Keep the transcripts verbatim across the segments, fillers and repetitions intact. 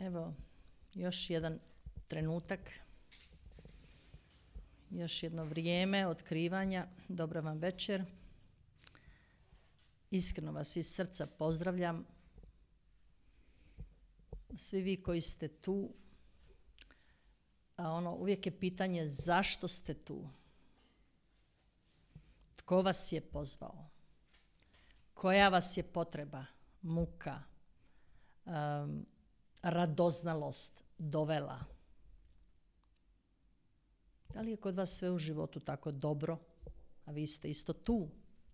Evo, još jedan trenutak, još jedno vrijeme otkrivanja. Dobra vam večer. Iskreno vas iz srca pozdravljam. Svi vi koji ste tu, a ono, uvijek je pitanje zašto ste tu? Tko vas je pozvao? Koja vas je potreba, muka, um, radoznalost dovela? Da li je kod vas sve u životu tako dobro, a vi ste isto tu?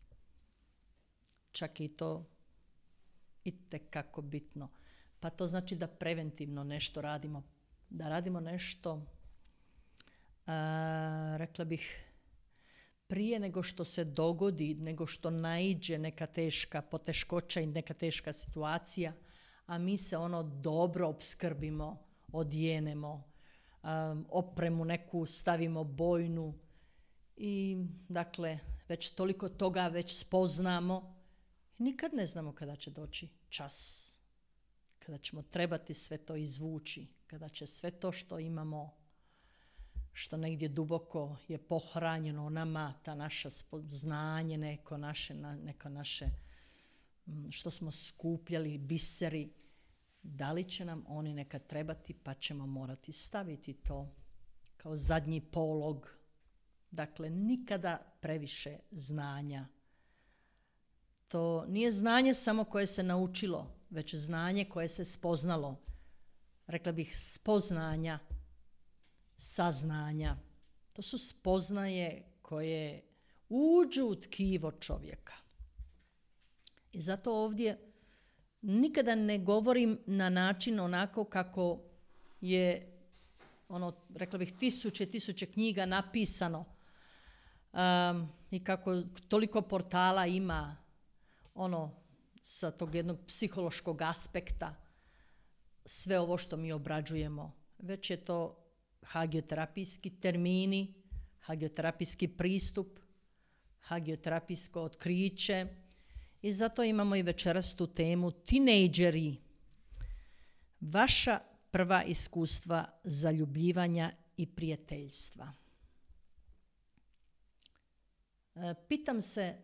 Čak i to itekako bitno. Pa to znači da preventivno nešto radimo. Da radimo nešto, a, rekla bih, prije nego što se dogodi, nego što naiđe neka teška poteškoća i neka teška situacija, a mi se ono dobro opskrbimo, odjenemo, um, opremu neku stavimo bojnu i dakle već toliko toga već spoznamo. Nikad ne znamo kada će doći čas, kada ćemo trebati sve to izvući, kada će sve to što imamo, što negdje duboko je pohranjeno nama, ta naša znanje, neko naše, neko naše, što smo skupljali, biseri, da li će nam oni nekad trebati, pa ćemo morati staviti to kao zadnji polog. Dakle, nikada previše znanja. To nije znanje samo koje se naučilo, već znanje koje se spoznalo. Rekla bih spoznanja, saznanja. To su spoznaje koje uđu u tkivo čovjeka. I zato ovdje nikada ne govorim na način onako kako je, ono, rekla bih, tisuće, tisuće knjiga napisano um, i kako toliko portala ima, ono, sa tog jednog psihološkog aspekta, sve ovo što mi obrađujemo. Već je to hagioterapijski termini, hagioterapijski pristup, hagioterapijsko otkriće. I zato imamo i večeras tu temu tinejdžeri. Vaša prva iskustva zaljubljivanja i prijateljstva. E, pitam se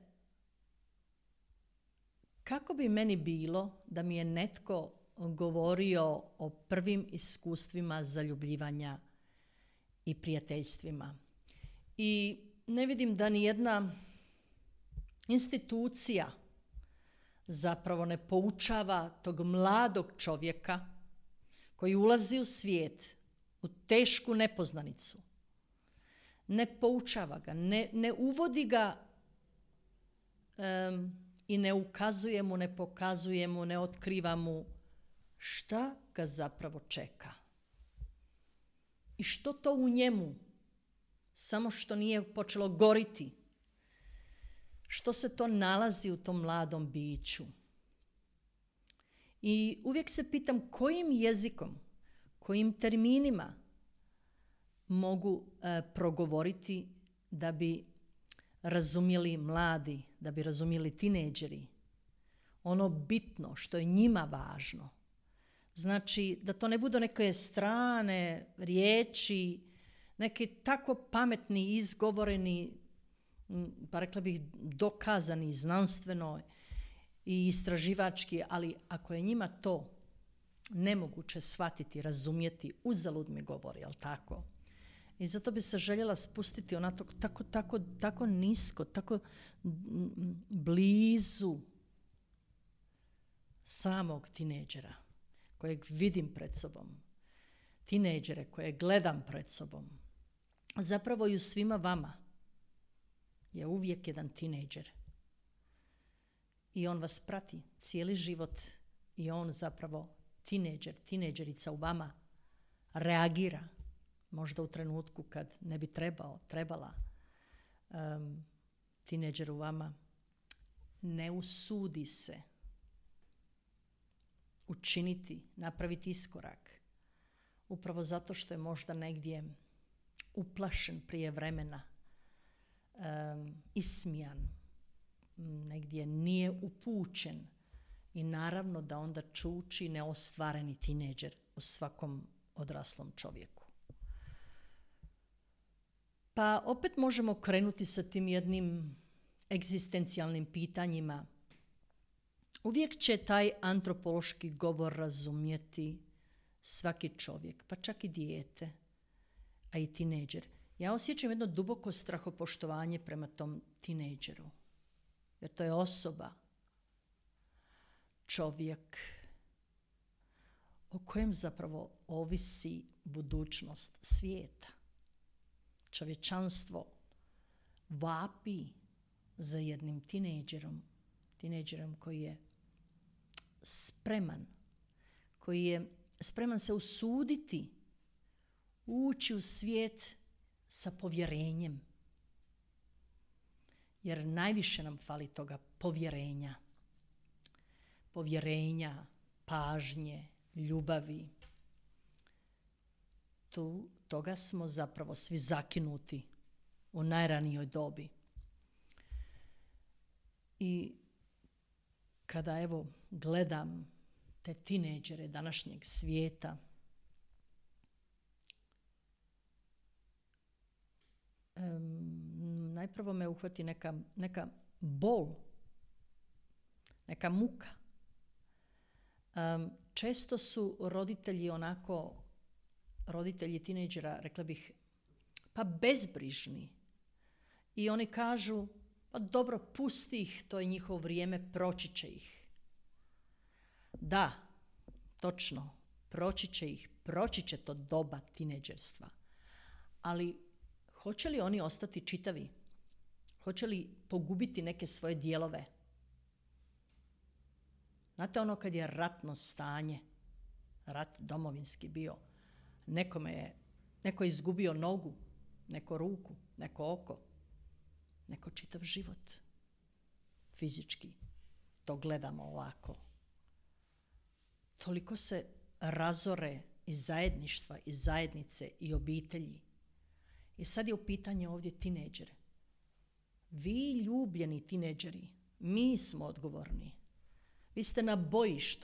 kako bi meni bilo da mi je netko govorio o prvim iskustvima zaljubljivanja i prijateljstvima. I ne vidim da ni jedna institucija zapravo ne poučava tog mladog čovjeka koji ulazi u svijet, u tešku nepoznanicu. Ne poučava ga, ne, ne uvodi ga um, i ne ukazuje mu, ne pokazuje mu, ne otkriva mu šta ga zapravo čeka. I što to u njemu, samo što nije počelo goriti, što se to nalazi u tom mladom biću. I uvijek se pitam kojim jezikom, kojim terminima mogu e, progovoriti da bi razumjeli mladi, da bi razumjeli tinejdžeri ono bitno što je njima važno. Znači da to ne budu neke strane riječi, neki tako pametni, izgovoreni, pa rekla bih dokazani znanstveno i istraživački, ali ako je njima to nemoguće shvatiti, razumjeti, uzalud mi govori, jel tako? I zato bi se željela spustiti onako tako, tako, tako nisko, tako blizu samog tinejdžera kojeg vidim pred sobom, tinejdžere koje gledam pred sobom. Zapravo i u svima vama je uvijek jedan tinejdžer. I on vas prati cijeli život i on zapravo tinejdžer, tinejdžerica u vama reagira. Možda u trenutku kad ne bi trebao, trebala, um, tinejdžer u vama ne usudi se učiniti, napraviti iskorak. Upravo zato što je možda negdje uplašen prije vremena, um, ismijan, negdje nije upućen I naravno da onda čuči neostvareni tinejdžer u svakom odraslom čovjeku. Pa opet možemo krenuti sa tim jednim egzistencijalnim pitanjima. Uvijek će taj antropološki govor razumjeti svaki čovjek, pa čak i dijete, a i tinejdžer. Ja osjećam jedno duboko strahopoštovanje prema tom tinejdžeru, jer to je osoba, čovjek o kojem zapravo ovisi budućnost svijeta. Čovječanstvo vapi za jednim tinejdžerom, tinejdžerom koji je spreman, koji je spreman se usuditi, ući u svijet sa povjerenjem. Jer najviše nam fali toga povjerenja. Povjerenja, pažnje, ljubavi. Tu, toga smo zapravo svi zakinuti u najranijoj dobi. I kada evo gledam te tinejdžere današnjeg svijeta, um, najprvo me uhvati neka, neka bol, neka muka. Um, često su roditelji onako, roditelji tinejdžera, rekla bih, pa bezbrižni. I oni kažu, pa dobro, pusti ih, to je njihovo vrijeme, proći će ih. Da, točno, proći će ih, proći će to doba tinejdžerstva. Ali hoće li oni ostati čitavi? Hoće li pogubiti neke svoje dijelove? Znate ono kad je ratno stanje, rat domovinski bio, nekome je, neko je izgubio nogu, neko ruku, neko oko, neko čitav život. Fizički to gledamo ovako. Toliko se razore iz zajedništva, iz zajednice i obitelji. I sad je u pitanje ovdje tinejdžer. Vi ljubljeni tinejdžeri, mi smo odgovorni. Vi ste na bojištu.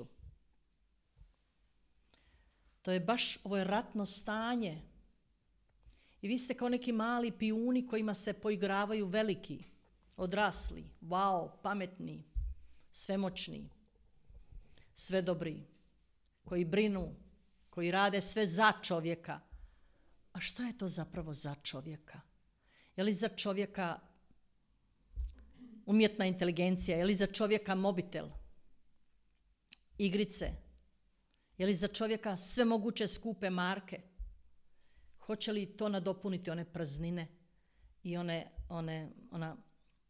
To je baš ovo je ratno stanje. I vi ste kao neki mali pijuni kojima se poigravaju veliki, odrasli, wow, pametni, svemoćni, svedobri, koji brinu, koji rade sve za čovjeka. A što je to zapravo za čovjeka? Je li za čovjeka umjetna inteligencija? Je li za čovjeka mobitel? Igrice? Je li za čovjeka sve moguće skupe marke? Hoće li to nadopuniti one praznine i one, one, ona,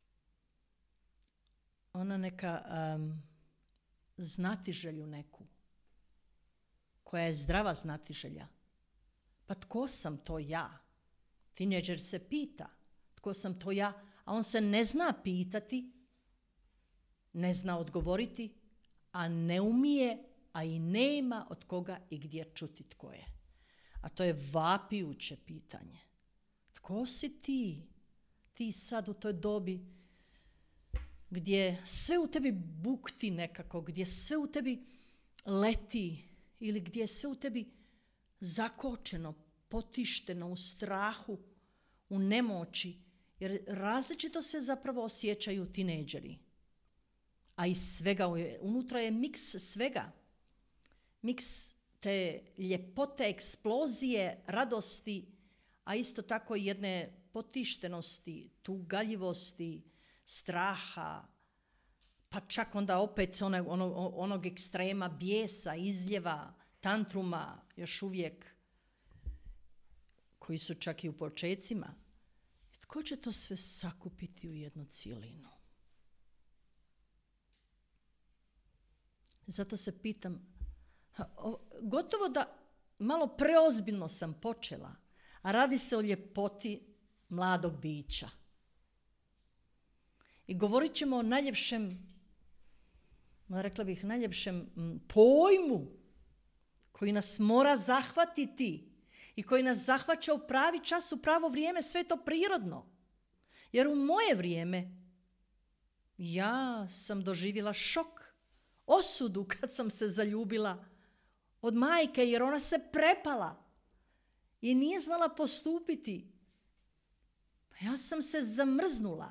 ona neka um, znatiželju neku, koja je zdrava znatiželja? Pa tko sam to ja? Tinejdžer se pita, tko sam to ja? A on se ne zna pitati, ne zna odgovoriti, a ne umije, a i nema od koga i gdje čuti tko je. A to je vapijuće pitanje. Tko si ti? Ti sad u toj dobi gdje sve u tebi bukti nekako, gdje sve u tebi leti ili gdje je sve u tebi zakočeno, potišteno u strahu, u nemoći, jer različito se zapravo osjećaju tinejdžeri. A iz svega, unutra je miks svega. Miks te ljepote, eksplozije, radosti, a isto tako i jedne potištenosti, tugaljivosti, straha, pa čak onda opet onog, onog, onog ekstrema bijesa, izljeva, tantruma, još uvijek, koji su čak i u počecima. Tko će to sve sakupiti u jednu cijelinu? Zato se pitam, gotovo da malo preozbiljno sam počela, a radi se o ljepoti mladog bića. I govorit ćemo o najljepšem, rekla bih, najljepšem pojmu koji nas mora zahvatiti i koji nas zahvaća u pravi čas, u pravo vrijeme, sve to prirodno. Jer u moje vrijeme ja sam doživjela šok osudu kad sam se zaljubila od majke, jer ona se prepala i nije znala postupiti. Ja sam se zamrznula.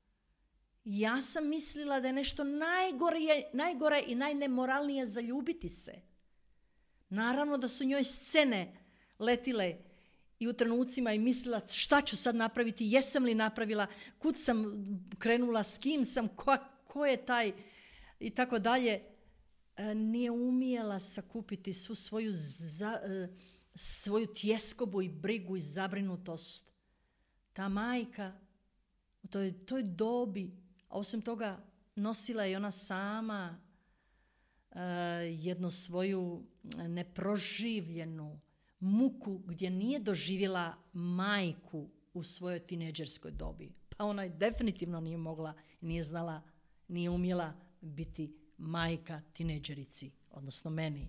Ja sam mislila da je nešto najgore, najgore i najnemoralnije zaljubiti se. Naravno da su njoj scene letile i u trenucima i mislila šta ću sad napraviti, jesam li napravila, kud sam krenula, s kim sam, ko, ko je taj i tako dalje. Nije umjela sakupiti svu svoju, za, svoju tjeskobu i brigu i zabrinutost. Ta majka u toj, toj dobi, a osim toga nosila je ona sama uh, jednu svoju neproživljenu muku gdje nije doživjela majku u svojoj tinejdžerskoj dobi. Pa ona je definitivno nije mogla, nije znala, nije umjela biti majka tinejdžerici, odnosno meni.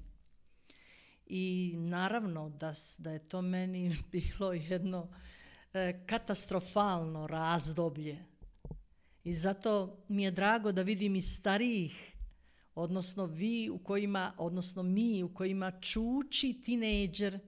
I naravno da, da je to meni bilo jedno e, katastrofalno razdoblje. I zato mi je drago da vidim i starijih, odnosno vi u kojima, odnosno mi u kojima čuči tinejdžer,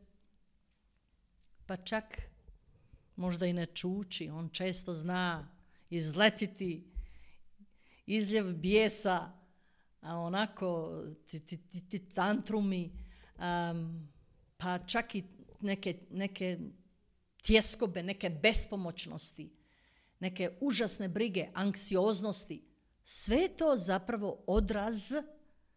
pa čak možda i ne čuči, on često zna izletiti, izljev bijesa, a onako ti, ti, ti, ti tantrumi, um, pa čak i neke, neke tjeskobe, neke bespomoćnosti, neke užasne brige, anksioznosti. Sve je to zapravo odraz uh,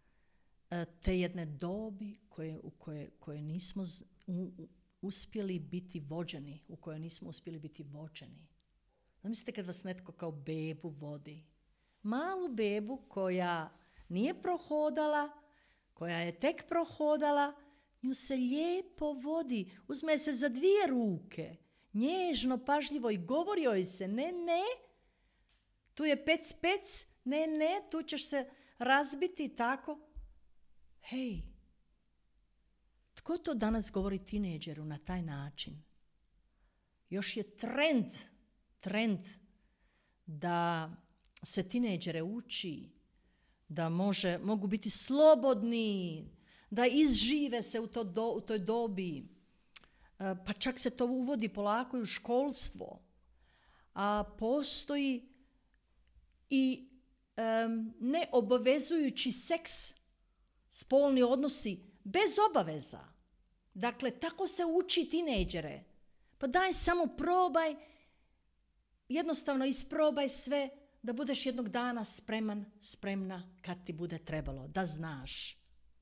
te jedne dobi koje, u koje, koje nismo z, u, u, uspjeli biti vođeni, u kojoj nismo uspjeli biti vođeni. Zamislite kad vas netko kao bebu vodi. Malu bebu koja nije prohodala, koja je tek prohodala, nju se lijepo vodi, uzme se za dvije ruke, nježno, pažljivo i govori joj se, ne, ne, tu je pec, pec, ne, ne, tu ćeš se razbiti tako. Hej, tko to danas govori tinejdžeru na taj način? Još je trend, trend da se tinejdžere uči, da može, mogu biti slobodni, da izžive se u, to do, u toj dobi. Pa čak se to uvodi polako i u školstvo. A postoji i um, neobavezujući seks, spolni odnosi, bez obaveza. Dakle, tako se uči tinejdžere. Pa daj samo probaj, jednostavno isprobaj sve, da budeš jednog dana spreman, spremna kad ti bude trebalo, da znaš.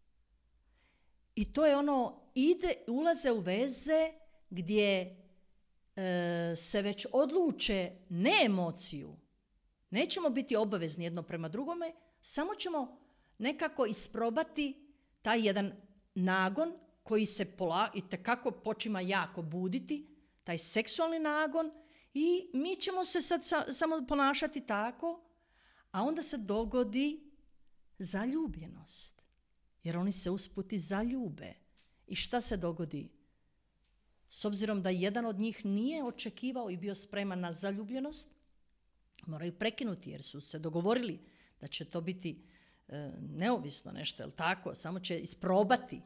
I to je ono, ide, ulaze u veze gdje e, se već odluče ne emociju. Nećemo biti obavezni jedno prema drugome, samo ćemo nekako isprobati taj jedan nagon koji se pola, i tekako počima jako buditi, taj seksualni nagon, i mi ćemo se sad sa, samo ponašati tako, a onda se dogodi zaljubljenost. Jer oni se usput i zaljube. I šta se dogodi? S obzirom da jedan od njih nije očekivao i bio spreman na zaljubljenost, moraju prekinuti jer su se dogovorili da će to biti e, neovisno nešto, jel tako? Samo će isprobati.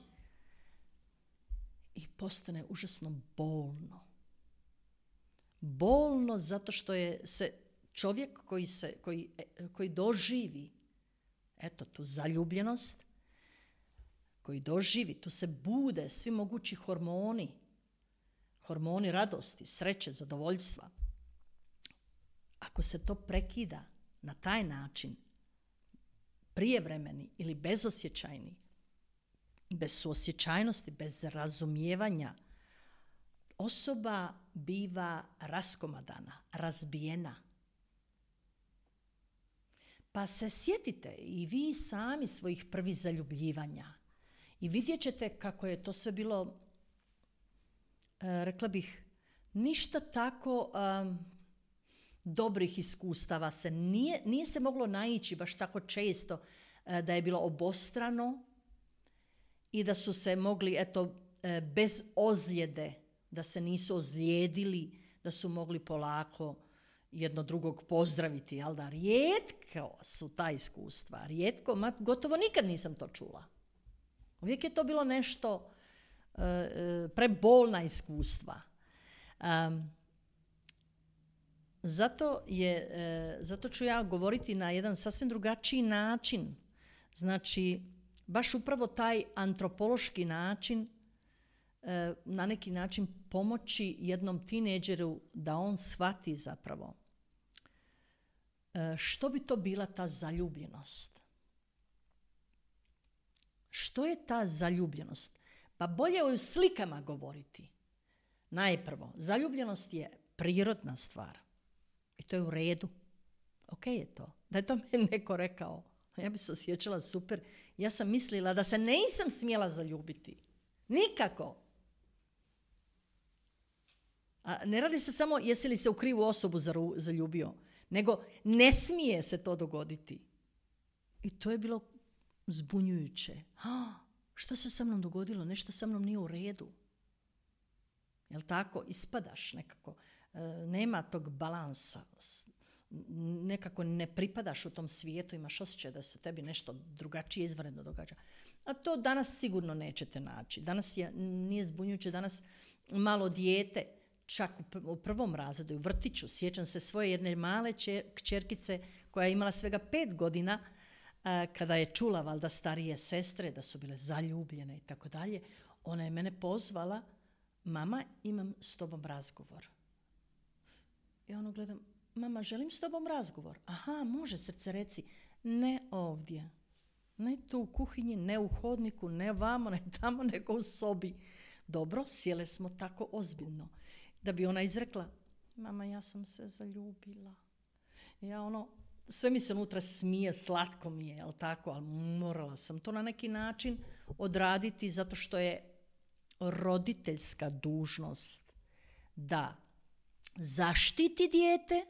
I postane užasno bolno. Bolno zato što je se čovjek koji, se, koji, koji doživi eto tu zaljubljenost, koji doživi, tu se bude svi mogući hormoni, hormoni radosti, sreće, zadovoljstva. Ako se to prekida na taj način, prijevremeni ili bezosjećajni, bez suosjećajnosti, bez razumijevanja, osoba biva raskomadana, razbijena. Pa se sjetite i vi sami svojih prvih zaljubljivanja i vidjet ćete kako je to sve bilo, e, rekla bih, ništa tako um, dobrih iskustava se nije, nije se moglo naići baš tako često e, da je bilo obostrano i da su se mogli, eto, e, bez ozljede, da se nisu ozlijedili, da su mogli polako jedno drugog pozdraviti, jel da? Rijetko su ta iskustva, rijetko, ma, gotovo nikad nisam to čula. Uvijek je to bilo nešto uh, uh, prebolna iskustva. Um, zato, je, uh, zato ću ja govoriti na jedan sasvim drugačiji način. Znači, baš upravo taj antropološki način, na neki način pomoći jednom tinejdžeru da on shvati zapravo što bi to bila ta zaljubljenost. Što je ta zaljubljenost? Pa bolje je u slikama govoriti. Najprvo, zaljubljenost je prirodna stvar. I to je u redu. Ok je to. Da je to meni neko rekao, ja bi se osjećala super. Ja sam mislila da se nisam smjela zaljubiti. Nikako. A ne radi se samo jesi li se u krivu osobu zaljubio, nego ne smije se to dogoditi. I to je bilo zbunjujuće. Ah, što se sa mnom dogodilo? Nešto sa mnom nije u redu. Jel tako? Ispadaš nekako. E, nema tog balansa. Nekako ne pripadaš u tom svijetu, imaš osjećaj da se tebi nešto drugačije izvanredno događa. A to danas sigurno nećete naći. Danas je, nije zbunjujuće, danas malo dijete, čak u prvom razredu, u vrtiću, sjećam se svoje jedne male kćerkice koja je imala svega pet godina, kada je čula valjda starije sestre da su bile zaljubljene i tako dalje, ona je mene pozvala, mama, imam s tobom razgovor. I ono gledam, mama, želim s tobom razgovor. Aha, može, srce, reci. Ne ovdje. Ne tu u kuhinji, ne u hodniku, ne vamo, ne tamo, nego u sobi. Dobro, sjele smo tako ozbiljno. Da bi ona izrekla, mama, ja sam se zaljubila. Ja ono, sve mi se unutra smije, slatko mi je, jel tako, ali morala sam to na neki način odraditi zato što je roditeljska dužnost da zaštiti dijete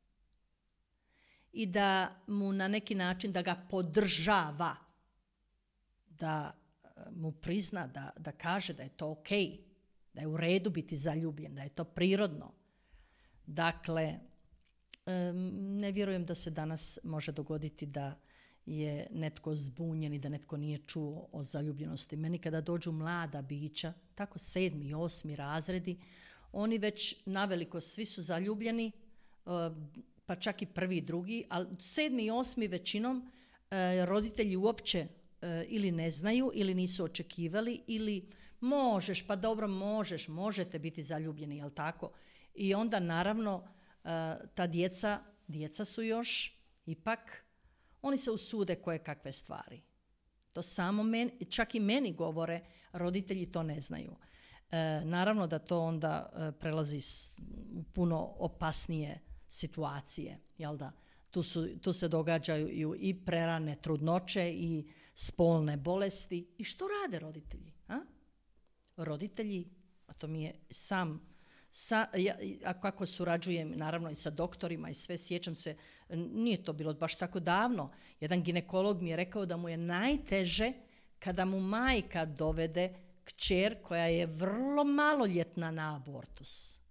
i da mu na neki način da ga podržava, da mu prizna, da, da kaže da je to ok, da je u redu biti zaljubljen, da je to prirodno. Dakle, ne vjerujem da se danas može dogoditi da je netko zbunjen i da netko nije čuo o zaljubljenosti. Meni kada dođu mlada bića, tako sedmi i osmi razredi, oni već naveliko svi su zaljubljeni, pa čak i prvi i drugi, ali sedmi i osmi većinom roditelji uopće ili ne znaju ili nisu očekivali ili možeš, pa dobro možeš, možete biti zaljubljeni, jel tako? I onda naravno ta djeca, djeca su još, ipak, oni se usude koje kakve stvari. To samo meni, čak i meni govore, roditelji to ne znaju. E, naravno da to onda e, prelazi u puno opasnije situacije, jel da? Tu, su, tu se događaju i prerane trudnoće i spolne bolesti. I što rade roditelji? A? Roditelji, a to mi je sam, sa, ja, a kako surađujem naravno i sa doktorima i sve, sjećam se, nije to bilo baš tako davno, jedan ginekolog mi je rekao da mu je najteže kada mu majka dovede kćer koja je vrlo maloljetna na abortus.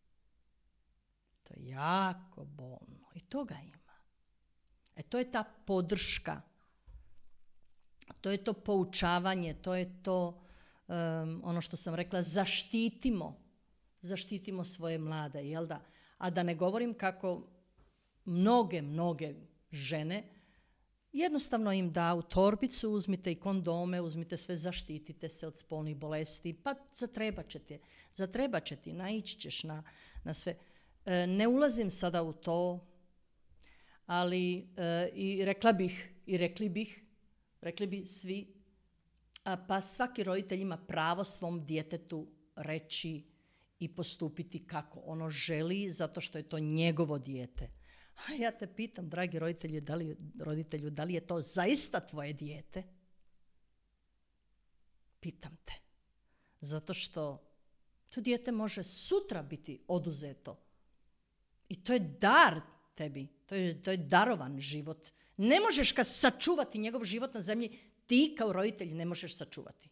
To je jako bolno i toga ima. E to je ta podrška, to je to poučavanje, to je to um, ono što sam rekla, zaštitimo, zaštitimo svoje mlade, jel da? A da ne govorim kako mnoge, mnoge žene jednostavno im da u torbicu, uzmite i kondome, uzmite sve, zaštitite se od spolnih bolesti, pa zatrebat će ti, zatrebat će ti, naići ćeš na, na sve. E, ne ulazim sada u to, ali e, i rekla bih, i rekli bih, rekli bi svi, a, pa svaki roditelj ima pravo svom djetetu reći i postupiti kako ono želi, zato što je to njegovo dijete. A ja te pitam, dragi roditelju, da li, roditelju, da li je to zaista tvoje dijete? Pitam te. Zato što to dijete može sutra biti oduzeto. I to je dar tebi. To je, to je darovan život. Ne možeš ga sačuvati, njegov život na zemlji, ti kao roditelj ne možeš sačuvati.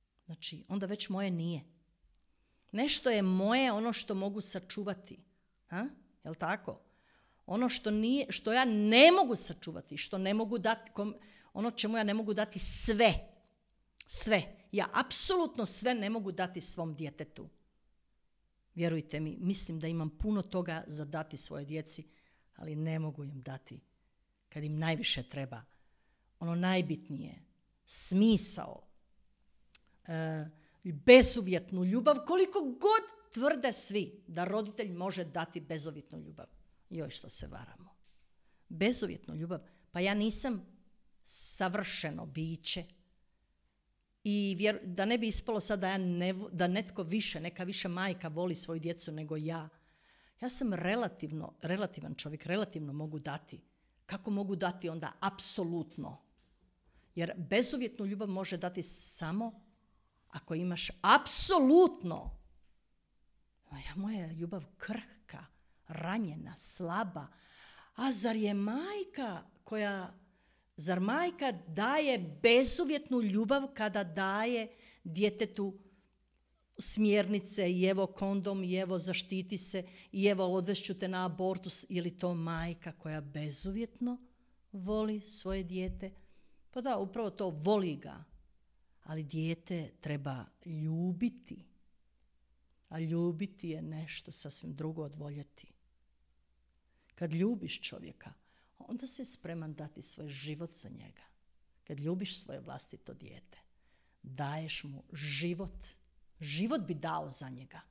Znači, onda već moje nije. Nešto je moje ono što mogu sačuvati. A? Jel' tako? Ono što, nije, što ja ne mogu sačuvati, što ne mogu dati, kom, ono čemu ja ne mogu dati sve. Sve. Ja apsolutno sve ne mogu dati svom djetetu. Vjerujte mi, mislim da imam puno toga za dati svojoj djeci, ali ne mogu im dati kad im najviše treba. Ono najbitnije, smisao, e, bezuvjetnu ljubav, koliko god tvrde svi da roditelj može dati bezuvjetnu ljubav. Joj, što se varamo. Bezuvjetnu ljubav. Pa ja nisam savršeno biće. I vjer, da ne bi ispalo sad da, ja ne, da netko više, neka više majka voli svoju djecu nego ja. Ja sam relativno, relativan čovjek, relativno mogu dati. Kako mogu dati onda? Apsolutno. Jer bezuvjetnu ljubav može dati samo ako imaš apsolutno. Moja, moja ljubav krhka, ranjena, slaba. A zar je majka koja... Zar majka daje bezuvjetnu ljubav kada daje djetetu smjernice i evo kondom i evo zaštiti se i evo odvešću te na abortus? Je li to majka koja bezuvjetno voli svoje dijete? Pa da, upravo to, voli ga. Ali dijete treba ljubiti. A ljubiti je nešto sasvim drugo od voljeti. Kad ljubiš čovjeka, onda si spreman dati svoj život za njega. Kad ljubiš svoje vlastito dijete, daješ mu život. Život bi dao za njega.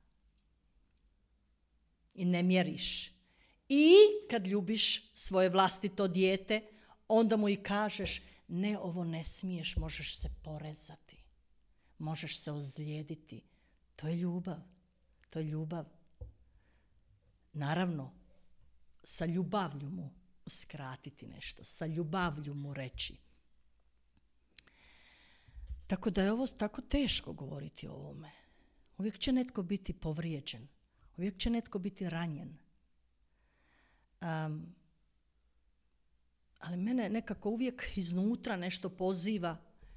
I ne mjeriš. I kad ljubiš svoje vlastito dijete, onda mu i kažeš, ne, ovo ne smiješ, možeš se porezati. Možeš se ozlijediti. To je ljubav. To je ljubav. Naravno, sa ljubavlju mu skratiti nešto, sa ljubavlju mu reći. Tako da je ovo tako teško govoriti o ovome. Uvijek će netko biti povrijeđen. Uvijek će netko biti ranjen. Um, ali mene nekako uvijek iznutra nešto poziva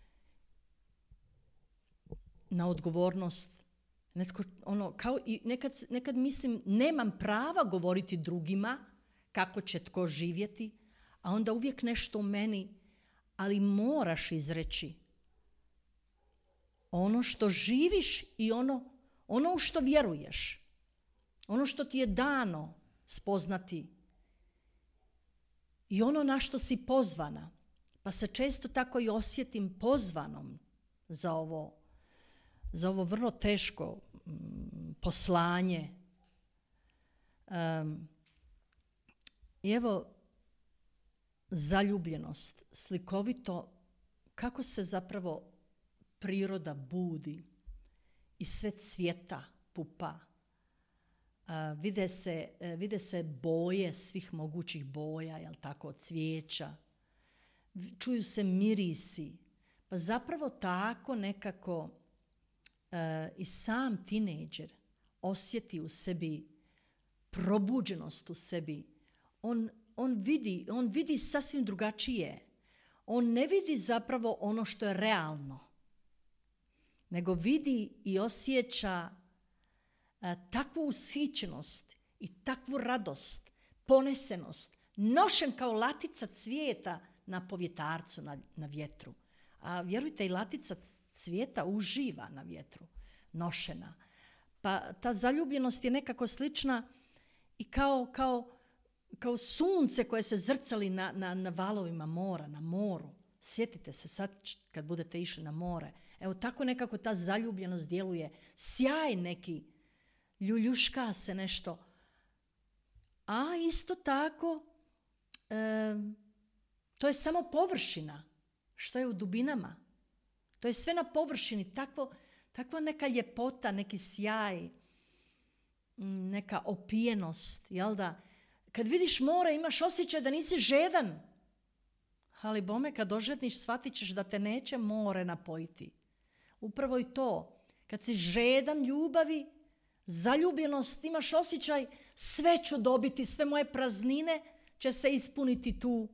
na odgovornost. Netko, ono, kao i nekad, nekad mislim, nemam prava govoriti drugima kako će tko živjeti, a onda uvijek nešto u meni, ali moraš izreći ono što živiš i ono, ono u što vjeruješ, ono što ti je dano spoznati i ono na što si pozvana. Pa se često tako i osjetim pozvanom za ovo, za ovo vrlo teško mm, poslanje. Um, I evo, zaljubljenost, slikovito, kako se zapravo priroda budi i sve cvjeta, pupa. A, vide se, vide se boje svih mogućih boja, jel tako, od cvijeća. Čuju se mirisi. Pa zapravo tako nekako a, i sam tinejdžer osjeti u sebi probuđenost u sebi. On, on, vidi, on vidi sasvim drugačije. On ne vidi zapravo ono što je realno, nego vidi i osjeća a, takvu ushićenost i takvu radost, ponesenost, nošen kao latica cvijeta na povjetarcu, na, na vjetru. A vjerujte, i latica cvijeta uživa na vjetru, nošena. Pa ta zaljubljenost je nekako slična i kao... kao kao sunce koje se zrcali na, na, na valovima mora, na moru. Sjetite se sad kad budete išli na more. Evo tako nekako ta zaljubljenost djeluje. Sjaj neki, ljuljuška se nešto. A isto tako, e, to je samo površina. Što je u dubinama? To je sve na površini. Takvo, takva neka ljepota, neki sjaj, neka opijenost, jel da? Kad vidiš more, imaš osjećaj da nisi žedan. Ali bome, kad dožedniš, shvatit ćeš da te neće more napojiti. Upravo i to. Kad si žedan ljubavi, zaljubljenost, imaš osjećaj sve ću dobiti, sve moje praznine će se ispuniti tu.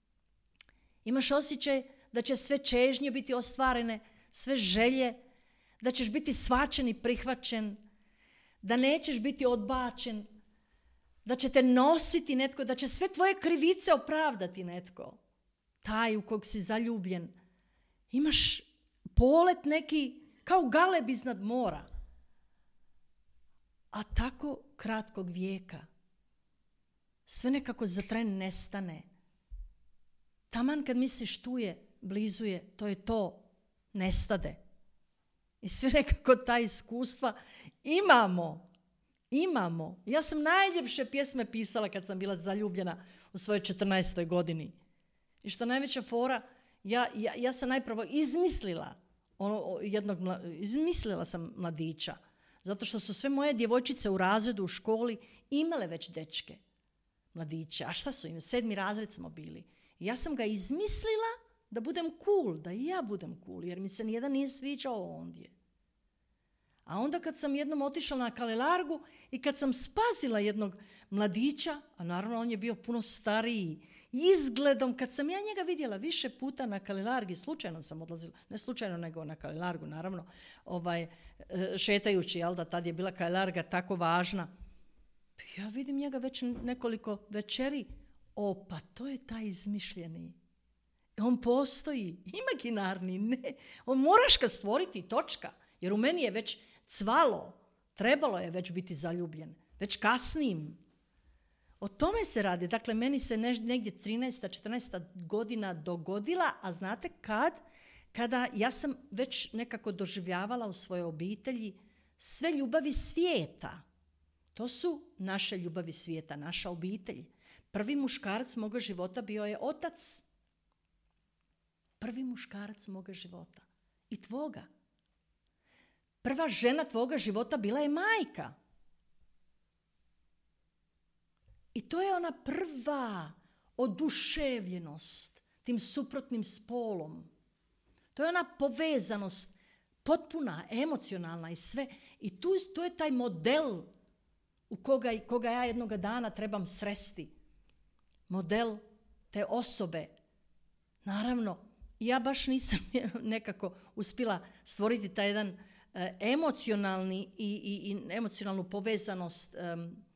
Imaš osjećaj da će sve čežnje biti ostvarene, sve želje, da ćeš biti shvaćen i prihvaćen, da nećeš biti odbačen, da će te nositi netko, da će sve tvoje krivice opravdati netko. Taj u kog si zaljubljen. Imaš polet neki kao galeb iznad mora. A tako kratkog vijeka. Sve nekako za tren nestane. Taman kad misliš tu je, blizu je, to je to, nestade. I sve nekako ta iskustva imamo. Imamo. Ja sam najljepše pjesme pisala kad sam bila zaljubljena u svojoj četrnaestoj godini. I što najveća fora, ja, ja, ja sam najprvo izmislila ono, jednog, izmislila sam mladića. Zato što su sve moje djevojčice u razredu, u školi imale već dečke, mladiće. A šta su im? Sedmi razred smo bili. I ja sam ga izmislila da budem cool, da i ja budem cool, jer mi se nijedan nije sviđao ondje. A onda kad sam jednom otišla na Kalelargu i kad sam spazila jednog mladića, a naravno on je bio puno stariji, izgledom, kad sam ja njega vidjela više puta na Kalelargi, slučajno sam odlazila, ne slučajno nego na Kalelargu, naravno, ovaj, šetajući, jel da, tad je bila Kalelarga tako važna. Ja vidim njega već nekoliko večeri, o, pa to je taj izmišljeni. On postoji, imaginarni, ne. On moraš ga stvoriti, točka, jer u meni je već cvalo, trebalo je već biti zaljubljen, već kasnim. O tome se radi. Dakle, meni se negdje trinaesta, četrnaesta godina dogodila, a znate kad? Kada ja sam već nekako doživljavala u svojoj obitelji sve ljubavi svijeta. To su naše ljubavi svijeta, naša obitelj. Prvi muškarac moga života bio je otac. Prvi muškarac moga života. I tvoga. Prva žena tvoga života bila je majka. I to je ona prva oduševljenost tim suprotnim spolom. To je ona povezanost, potpuna, emocionalna i sve. I tu, tu je taj model u koga, koga ja jednoga dana trebam sresti. Model te osobe. Naravno, ja baš nisam nekako uspjela stvoriti taj jedan e, emocionalni i, i, i emocionalnu povezanost e,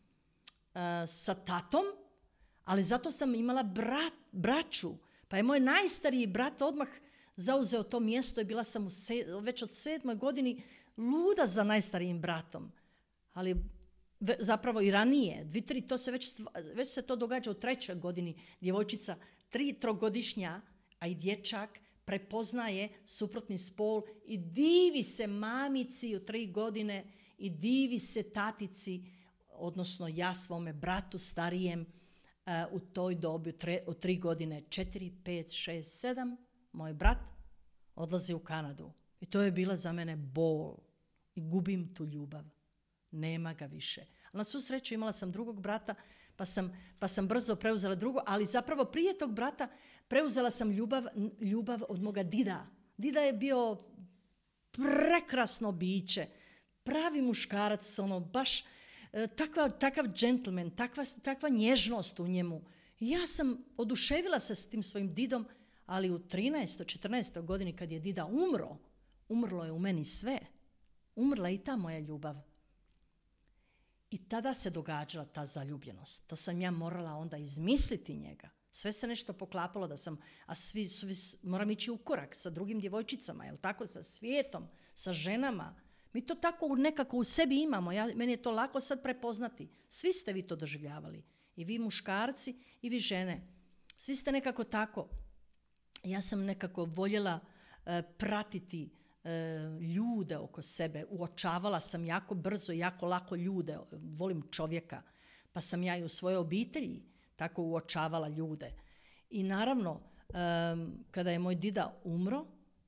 e, sa tatom, ali zato sam imala brat, braću. Pa je moj najstariji brat odmah zauzeo to mjesto i bila sam u se, već od sedmoj godini luda za najstarijim bratom. Ali ve, zapravo i ranije. Dvi, tri, to se već, već se to događa u trećoj godini. Djevojčica, tri, trogodišnja, a i dječak prepoznaje suprotni spol i divi se mamici u tri godine i divi se tatici, odnosno ja svome bratu starijem uh, u toj dobi, u tre, od tri godine, četiri, pet, šest, sedam, moj brat odlazi u Kanadu. I to je bila za mene bol. I gubim tu ljubav. Nema ga više. Ali na svu sreću imala sam drugog brata, pa sam, pa sam brzo preuzela drugo, ali zapravo prije tog brata preuzela sam ljubav, ljubav od moga dida. Dida je bio prekrasno biće, pravi muškarac, ono, baš takva, takav džentlmen, takva, takva nježnost u njemu. I ja sam oduševila se s tim svojim didom, ali u trinaestoj, četrnaestoj godini kad je dida umro, umrlo je u meni sve. Umrla je i ta moja ljubav. I tada se događala ta zaljubljenost. To sam ja morala onda izmisliti njega. Sve se nešto poklapalo da sam, a svi, svi moram ići u korak sa drugim djevojčicama, jel tako, sa svijetom, sa ženama. Mi to tako nekako u sebi imamo. Ja, meni je to lako sad prepoznati. Svi ste vi to doživljavali. I vi muškarci i vi žene. Svi ste nekako tako. Ja sam nekako voljela uh, pratiti ljude oko sebe, uočavala sam jako brzo, jako lako ljude, volim čovjeka, pa sam ja i u svojoj obitelji tako uočavala ljude. I naravno, kada je moj dida umro,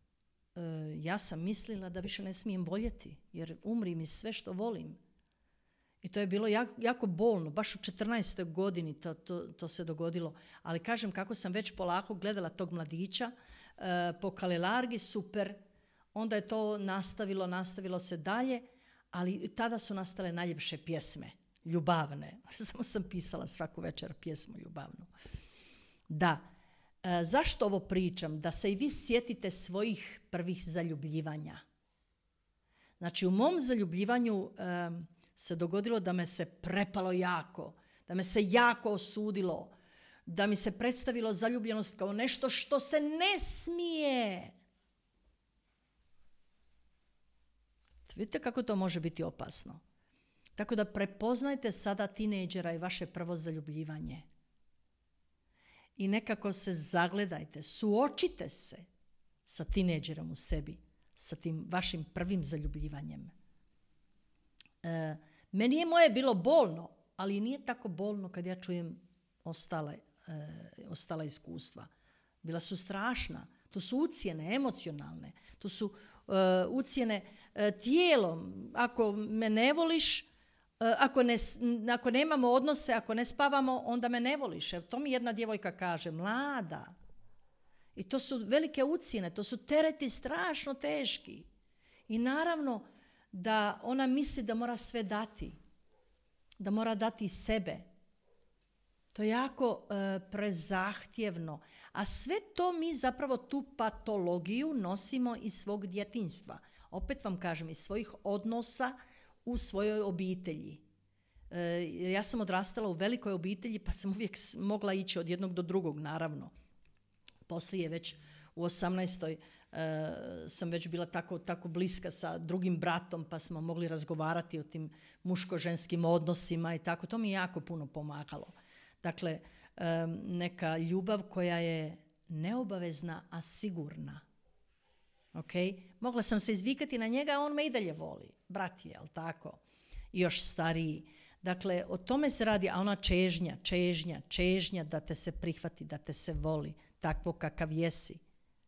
ja sam mislila da više ne smijem voljeti, jer umri mi sve što volim. I to je bilo jako, jako bolno, baš u četrnaestoj godini to, to, to se dogodilo. Ali kažem, kako sam već polako gledala tog mladića po Kalelargi, super. Onda je to nastavilo, nastavilo se dalje, ali tada su nastale najljepše pjesme, ljubavne. Samo sam pisala svaku večer pjesmu ljubavnu. Da, e, zašto ovo pričam? Da se i vi sjetite svojih prvih zaljubljivanja. Znači, u mom zaljubljivanju e, se dogodilo da me se prepalo jako, da me se jako osudilo, da mi se predstavilo zaljubljenost kao nešto što se ne smije. Vidite kako to može biti opasno. Tako da prepoznajte sada tinejdžera i vaše prvo zaljubljivanje. I nekako se zagledajte, suočite se sa tinejdžerom u sebi, sa tim vašim prvim zaljubljivanjem. E, meni je moje bilo bolno, ali nije tako bolno kad ja čujem ostale, e, ostala iskustva. Bila su strašna. To su ucjene emocionalne. To su uh, ucjene uh, tijelom. Ako me ne voliš, uh, ako, ne, ako nemamo odnose, ako ne spavamo, onda me ne voliš. Evo, to mi jedna djevojka kaže, mlada. I to su velike ucjene, to su tereti strašno teški. I naravno da ona misli da mora sve dati. Da mora dati sebe. To je jako uh, prezahtjevno. A sve to mi zapravo tu patologiju nosimo iz svog djetinjstva. Opet vam kažem, iz svojih odnosa u svojoj obitelji. E, ja sam odrastala u velikoj obitelji pa sam uvijek mogla ići od jednog do drugog, naravno. Poslije već u osamnaestoj e, sam već bila tako, tako bliska sa drugim bratom pa smo mogli razgovarati o tim muško-ženskim odnosima i tako. To mi je jako puno pomagalo. Dakle, neka ljubav koja je neobavezna, a sigurna. Okay? Mogla sam se izvikati na njega, a on me i dalje voli. Brat je, jel tako? I još stariji. Dakle, o tome se radi, a ona čežnja, čežnja, čežnja da te se prihvati, da te se voli, takvo kakav jesi.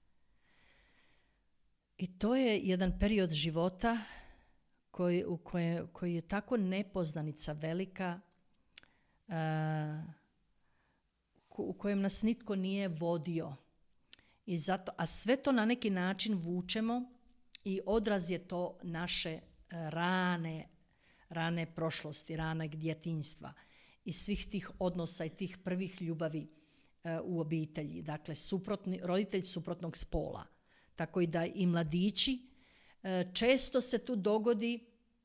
I to je jedan period života koji, u koje, koji je tako nepoznanica velika, uh, u kojem nas nitko nije vodio. I zato, a sve to na neki način vučemo i odraz je to naše rane, rane prošlosti, ranog djetinjstva i svih tih odnosa i tih prvih ljubavi uh, u obitelji. Dakle, suprotni, roditelj suprotnog spola. Tako i da i mladići, uh, često se tu dogodi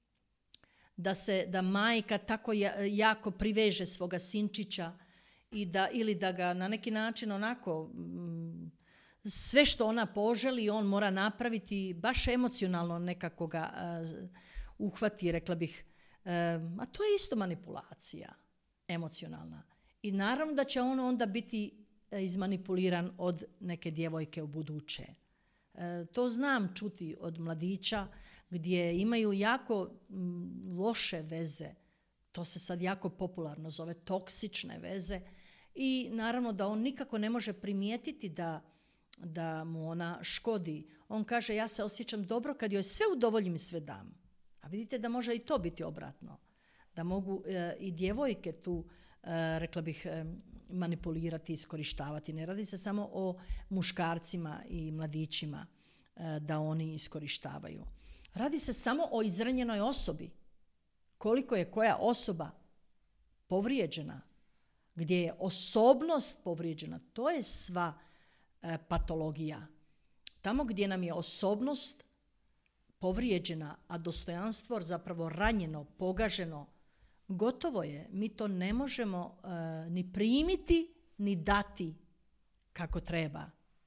da se da majka tako ja, jako priveže svoga sinčića i da, ili da ga na neki način onako mm, sve što ona poželi on mora napraviti, baš emocionalno nekako ga uh, uhvati, rekla bih. Uh, a to je isto manipulacija emocionalna. I naravno da će on onda biti izmanipuliran od neke djevojke u buduće. Uh, to znam čuti od mladića gdje imaju jako mm, loše veze. To se sad jako popularno zove toksične veze. I naravno da on nikako ne može primijetiti da, da mu ona škodi. On kaže, ja se osjećam dobro kad joj sve udovoljim i sve dam. A vidite da može i to biti obratno. Da mogu e, i djevojke tu, e, rekla bih, e, manipulirati, iskorištavati. Ne radi se samo o muškarcima i mladićima e, da oni iskorištavaju. Radi se samo o izranjenoj osobi. Koliko je koja osoba povrijeđena, gdje je osobnost povrijeđena, to je sva e, patologija. Tamo gdje nam je osobnost povrijeđena, a dostojanstvo zapravo ranjeno, pogaženo, gotovo je. Mi to ne možemo e, ni primiti, ni dati kako treba.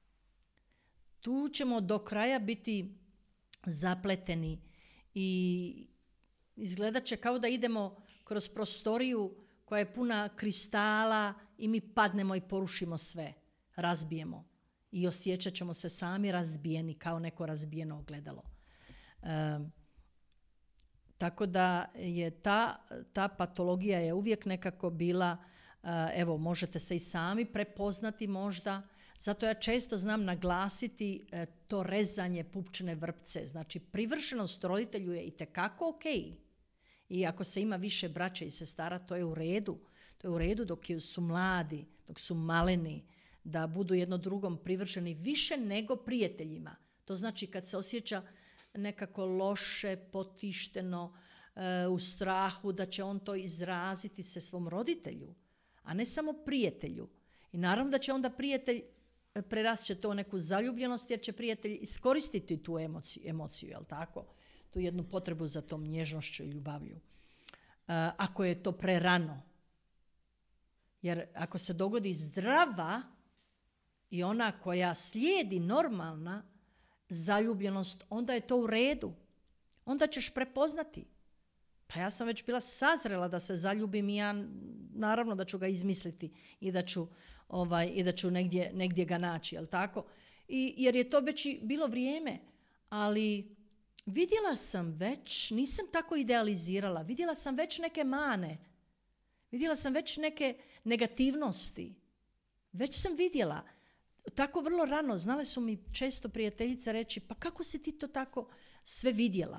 Tu ćemo do kraja biti zapleteni i izgledat će kao da idemo kroz prostoriju koja je puna kristala i mi padnemo i porušimo sve, razbijemo i osjećat ćemo se sami razbijeni kao neko razbijeno ogledalo. E, tako da je ta, ta patologija je uvijek nekako bila, e, evo možete se i sami prepoznati možda, zato ja često znam naglasiti e, to rezanje pupčane vrpce, znači privršenost roditelju je itekako ok. I ako se ima više braće i sestara, to je u redu. To je u redu dok su mladi, dok su maleni, da budu jedno drugom privršeni više nego prijateljima. To znači kad se osjeća nekako loše, potišteno, e, u strahu da će on to izraziti se svom roditelju, a ne samo prijatelju. I naravno da će onda prijatelj prerast će to u neku zaljubljenost jer će prijatelj iskoristiti tu emociju, emociju, jel tako? Tu jednu potrebu za tom nježnošću i ljubavlju. Uh, ako je to prerano. Jer ako se dogodi zdrava i ona koja slijedi normalna zaljubljenost, onda je to u redu. Onda ćeš prepoznati. Pa ja sam već bila sazrela da se zaljubim i ja naravno da ću ga izmisliti i da ću, ovaj, i da ću negdje, negdje ga naći, jel tako? I, jer je to već i bilo vrijeme, ali vidjela sam već, nisam tako idealizirala, vidjela sam već neke mane, vidjela sam već neke negativnosti, već sam vidjela, tako vrlo rano, znale su mi često prijateljice reći, pa kako si ti to tako sve vidjela?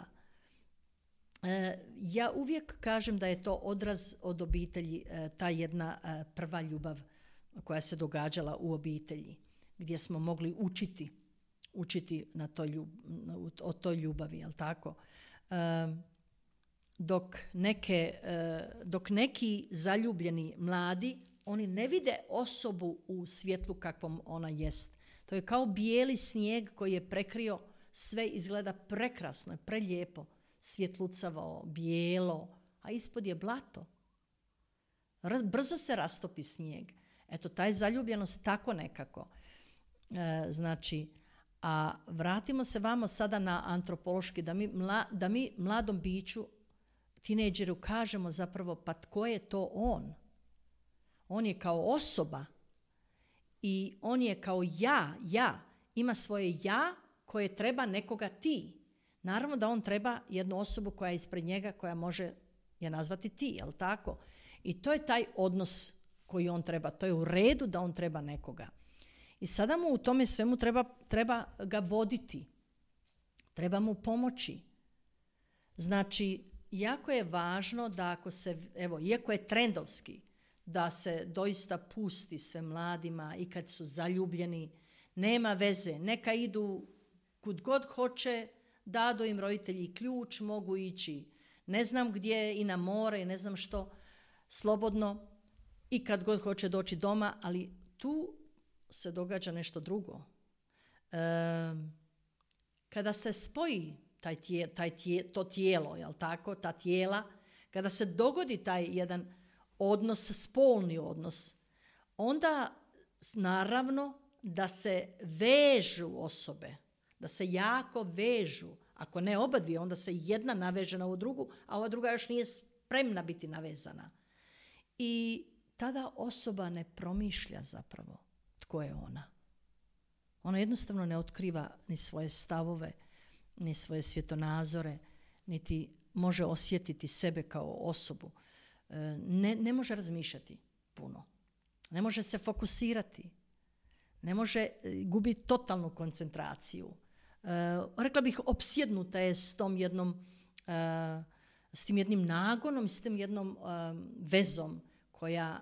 E, ja uvijek kažem da je to odraz od obitelji, e, ta jedna e, prva ljubav koja se događala u obitelji, gdje smo mogli učiti, učiti na toj ljub, o toj ljubavi, jel tako? E, dok, neke, e, dok neki zaljubljeni mladi, oni ne vide osobu u svjetlu kakvom ona jest. To je kao bijeli snijeg koji je prekrio, sve izgleda prekrasno, je prelijepo, svjetlucavo, bijelo, a ispod je blato. Brzo se rastopi snijeg. Eto, taj zaljubljenost tako nekako. E, znači, a vratimo se vamo sada na antropološki, da mi, mla, da mi mladom biću, tinejdžeru, kažemo zapravo, pa tko je to on? On je kao osoba i on je kao ja, ja, ima svoje ja koje treba nekoga ti. Naravno da on treba jednu osobu koja je ispred njega, koja može je nazvati ti, jel tako? I to je taj odnos koji on treba. To je u redu da on treba nekoga. I sada mu u tome svemu treba, treba ga voditi. Treba mu pomoći. Znači, jako je važno da ako se, evo, iako je trendovski, da se doista pusti sve mladima i kad su zaljubljeni, nema veze, neka idu kud god hoće, dado im roditelji ključ, mogu ići ne znam gdje i na more i ne znam što, slobodno i kad god hoće doći doma, ali tu se događa nešto drugo. E, kada se spoji taj tije, taj tije, to tijelo, jel tako, ta tijela, kada se dogodi taj jedan odnos, spolni odnos, onda naravno da se vežu osobe, da se jako vežu. Ako ne oba dvije, onda se jedna naveže na ovu drugu, a ova druga još nije spremna biti navezana. I tada osoba ne promišlja zapravo tko je ona. Ona jednostavno ne otkriva ni svoje stavove, ni svoje svjetonazore, niti može osjetiti sebe kao osobu. Ne, ne može razmišljati puno. Ne može se fokusirati. Ne može gubiti totalnu koncentraciju. Uh, rekla bih, opsjednuta je s tom jednom, uh, s tim jednim nagonom, s tim jednom uh, vezom koja,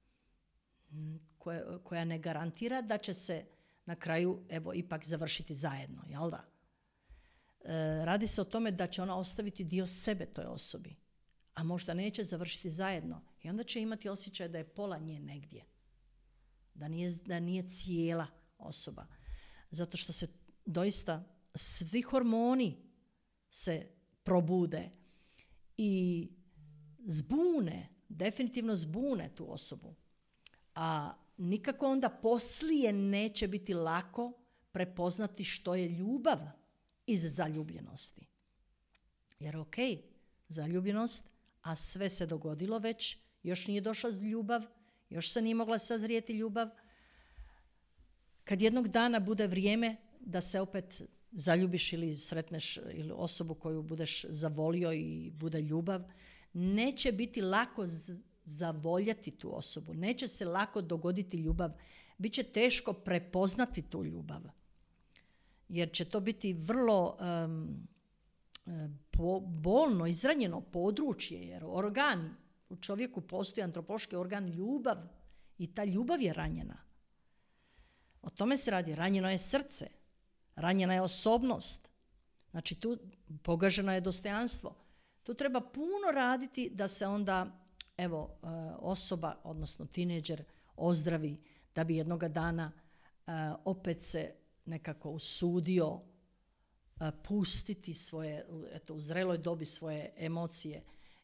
koja, koja ne garantira da će se na kraju, evo, ipak završiti zajedno, jel da? Uh, radi se o tome da će ona ostaviti dio sebe toj osobi, a možda neće završiti zajedno i onda će imati osjećaj da je pola nje negdje, da nije, da nije cijela osoba, zato što se doista svi hormoni se probude i zbune, definitivno zbune tu osobu. A nikako onda poslije neće biti lako prepoznati što je ljubav iz zaljubljenosti. Jer ok, zaljubljenost, a sve se dogodilo već, još nije došla ljubav, još se nije mogla sazrijeti ljubav. Kad jednog dana bude vrijeme da se opet zaljubiš ili sretneš ili osobu koju budeš zavolio i bude ljubav, neće biti lako z- zavoljeti tu osobu, neće se lako dogoditi ljubav, bit će teško prepoznati tu ljubav, jer će to biti vrlo um, po, bolno, izranjeno područje, jer organ, u čovjeku postoji antropološki organ ljubav i ta ljubav je ranjena. O tome se radi, ranjeno je srce, ranjena je osobnost, znači tu pogaženo je dostojanstvo. Tu treba puno raditi da se onda, evo, osoba, odnosno tinejdžer, ozdravi, da bi jednoga dana opet se nekako usudio pustiti svoje, eto, u zreloj dobi svoje emocije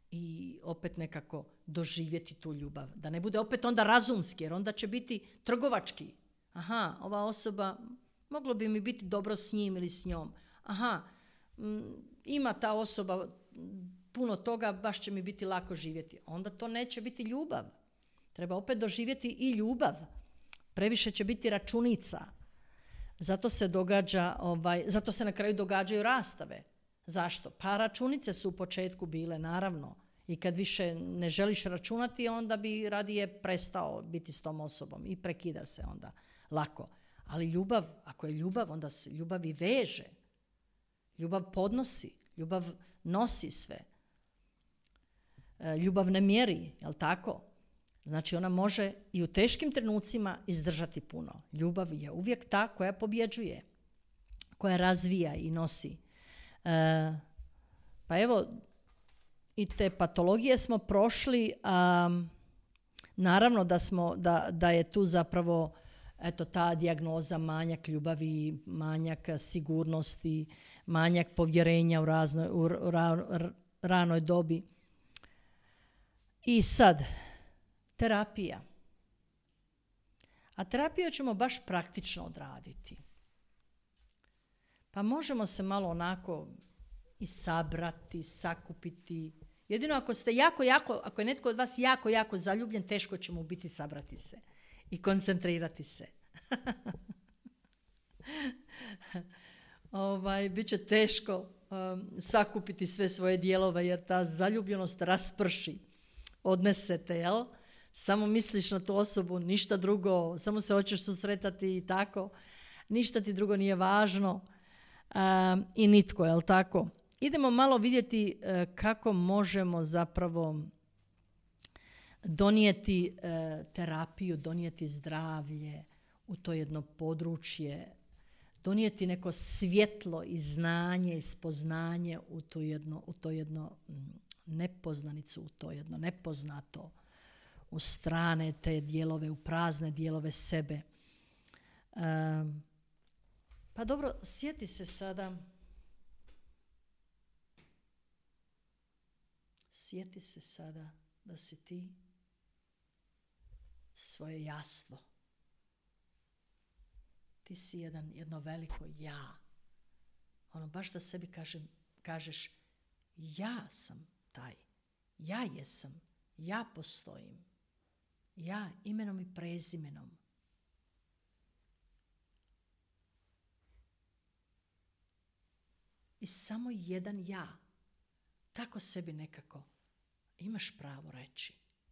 i opet nekako doživjeti tu ljubav. Da ne bude opet onda razumski, jer onda će biti trgovački. Aha, ova osoba, moglo bi mi biti dobro s njim ili s njom. Aha, m, ima ta osoba puno toga, baš će mi biti lako živjeti. Onda to neće biti ljubav. Treba opet doživjeti i ljubav. Previše će biti računica. Zato se događa, ovaj, zato se na kraju događaju rastave. Zašto? Pa računice su u početku bile, naravno. I kad više ne želiš računati, onda bi radije prestao biti s tom osobom i prekida se onda lako. Ali ljubav, ako je ljubav, onda se ljubav i veže. Ljubav podnosi, ljubav nosi sve. Ljubav ne mjeri, jel tako? Znači ona može i u teškim trenucima izdržati puno. Ljubav je uvijek ta koja pobjeđuje, koja razvija i nosi. E, pa evo, i te patologije smo prošli, a naravno da, smo, da, da je tu zapravo eto, ta dijagnoza manjak ljubavi, manjak sigurnosti, manjak povjerenja u, raznoj, u ra, ranoj dobi. I sad, terapija. A terapiju ćemo baš praktično odraditi. Pa možemo se malo onako i sabrati, sakupiti. Jedino ako ste jako, jako, ako je netko od vas jako, jako zaljubljen, teško će mu biti sabrati se i koncentrirati se. ovaj, Biće teško um, sakupiti sve svoje dijelove jer ta zaljubljenost rasprši. Odnesete, jel? Samo misliš na tu osobu, ništa drugo, samo se hoćeš susretati i tako. Ništa ti drugo nije važno um, i nitko, jel tako? Idemo malo vidjeti uh, kako možemo zapravo donijeti uh, terapiju, donijeti zdravlje u to jedno područje, donijeti neko svjetlo i znanje i spoznanje u to jedno, u to jedno nepoznanicu, u to jedno nepoznato, u strane te dijelove, u prazne dijelove sebe. Um, pa dobro, sjeti se sada, sjeti se sada da si ti svoje jastvo. Ti si jedan, jedno veliko ja. Ono, baš da sebi kažem, kažeš, ja sam taj, ja jesam, ja postojim, ja imenom i prezimenom. I samo jedan ja, tako sebi nekako imaš pravo reći.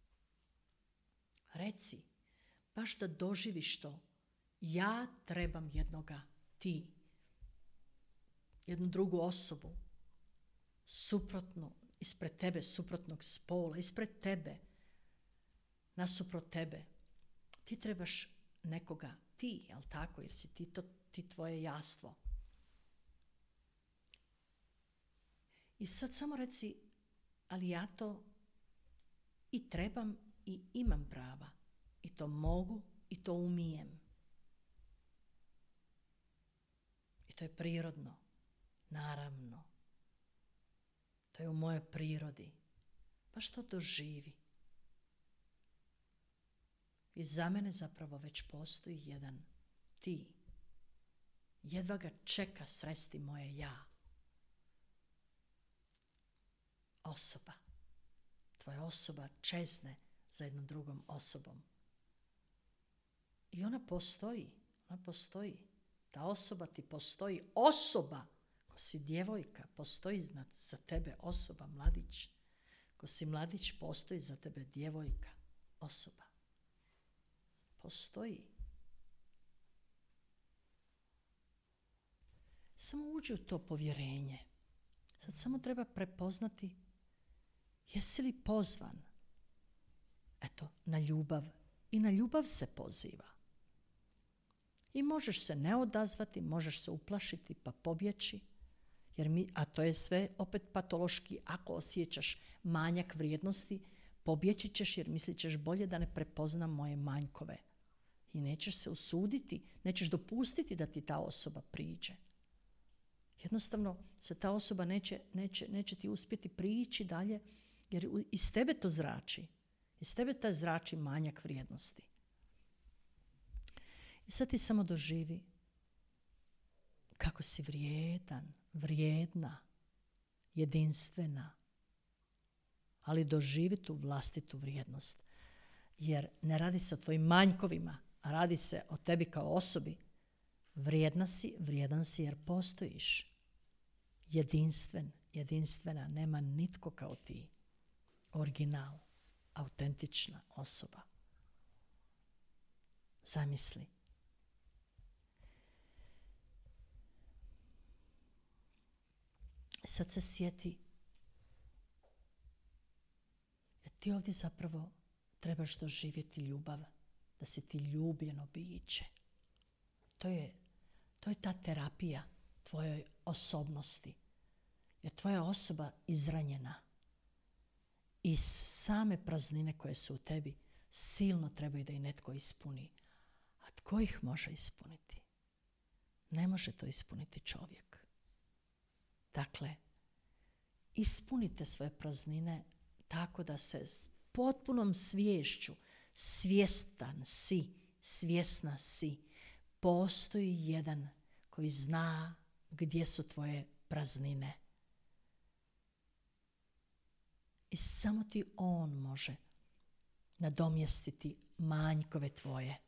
Reci, baš da doživiš to, ja trebam jednoga ti, jednu drugu osobu, suprotnu, ispred tebe, suprotnog spola, ispred tebe, nasuprot tebe. Ti trebaš nekoga, ti, jel tako, jer si ti, to, ti tvoje jastvo. I sad samo reci, ali ja to i trebam i imam prava. I to mogu i to umijem. I to je prirodno, naravno. To je u mojoj prirodi. Pa što doživi? I za mene zapravo već postoji jedan ti. Jedva ga čeka sresti moje ja. Osoba. Tvoja osoba čezne za jednom drugom osobom. I ona postoji. Ona postoji. Ta osoba ti postoji. Osoba. Ko si djevojka, postoji za tebe osoba, mladić. Ko si mladić, postoji za tebe djevojka, osoba. Postoji. Samo uđi u to povjerenje. Sad samo treba prepoznati jesi li pozvan, eto, na ljubav. I na ljubav se poziva. I možeš se ne odazvati, možeš se uplašiti pa pobjeći. Jer mi, a to je sve opet patološki, ako osjećaš manjak vrijednosti, pobjeći ćeš jer mislit ćeš bolje da ne prepoznam moje manjkove. I nećeš se usuditi, nećeš dopustiti da ti ta osoba priđe. Jednostavno se ta osoba neće, neće, neće ti uspjeti prići dalje Jer iz tebe to zrači. Iz tebe taj zrači manjak vrijednosti. I sad ti samo doživi kako si vrijedan, vrijedna, jedinstvena. Ali doživi tu vlastitu vrijednost. Jer ne radi se o tvojim manjkovima, a radi se o tebi kao osobi. Vrijedna si, vrijedan si jer postojiš. Jedinstven, jedinstvena, nema nitko kao ti. Original, autentična osoba. Zamisli. Sad se sjeti, jer ti ovdje zapravo trebaš doživjeti ljubav, da si ti ljubljeno biće. To je, to je ta terapija tvojoj osobnosti. Jer tvoja osoba izranjena i same praznine koje su u tebi silno trebaju da ih netko ispuni. A tko ih može ispuniti? Ne može to ispuniti čovjek. Dakle, ispunite svoje praznine tako da se s potpunom sviješću, svjestan si, svjesna si, postoji jedan koji zna gdje su tvoje praznine. I samo ti on može nadomjestiti manjkove tvoje.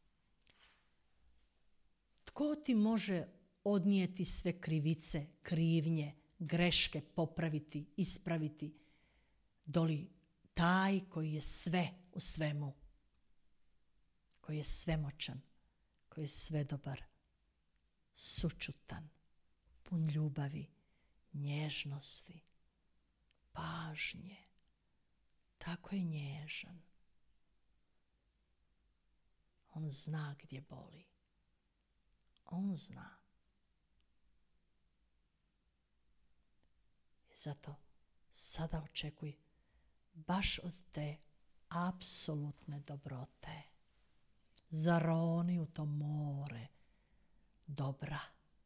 Tko ti može odnijeti sve krivice, krivnje, greške, popraviti, ispraviti, doli taj koji je sve u svemu, koji je svemoćan, koji je svedobar, sućutan, pun ljubavi, nježnosti, pažnje. Tako je nježan. On zna gdje boli. On zna. I zato sada očekuj baš od te apsolutne dobrote. Zaroni u to more dobra.